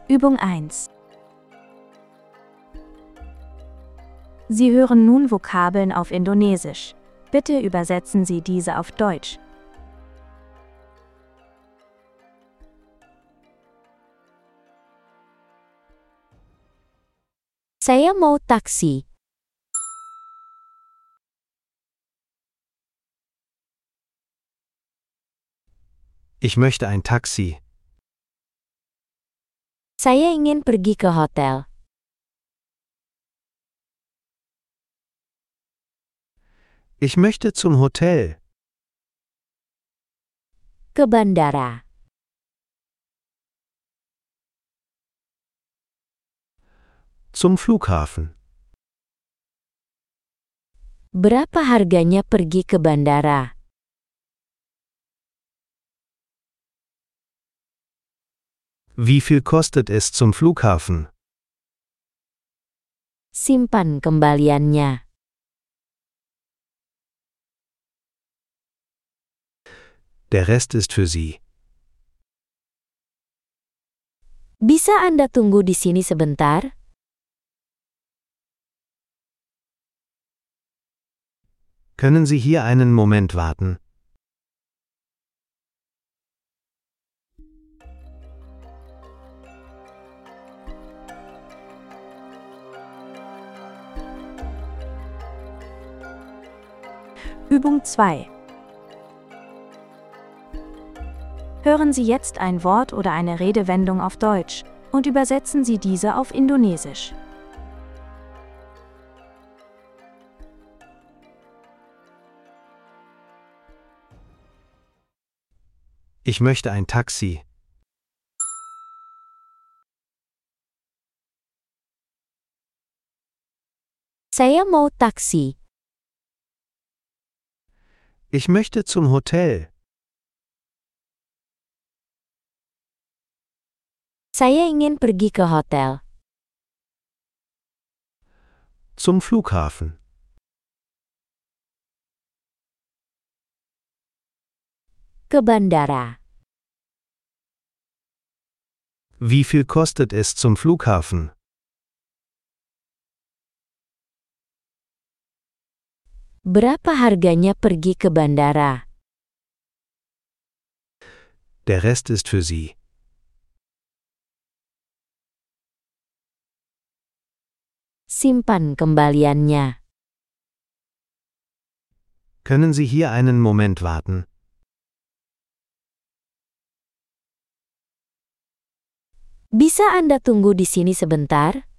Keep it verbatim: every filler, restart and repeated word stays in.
Übung eins. Sie hören nun Vokabeln auf Indonesisch. Bitte übersetzen Sie diese auf Deutsch. Saya mau taksi. Ich möchte ein Taxi. Saya ingin pergi ke hotel. Ich möchte zum Hotel. Ke bandara. Zum Flughafen. Berapa harganya pergi ke bandara? Wie viel kostet es zum Flughafen? Simpan kembaliannya. Der Rest ist für Sie. Bisa Anda tunggu di sini sebentar? Können Sie hier einen Moment warten? Übung zwei. Hören Sie jetzt ein Wort oder eine Redewendung auf Deutsch und übersetzen Sie diese auf Indonesisch. Ich möchte ein Taxi. Saya mau taksi. Ich möchte zum Hotel. Saya ingin pergi ke hotel. Zum Flughafen. Ke bandara. Wie viel kostet es zum Flughafen? Berapa harganya pergi ke bandara? Der Rest ist für Sie. Simpan kembaliannya. Können Sie hier einen Moment warten? Bisa Anda tunggu di sini sebentar?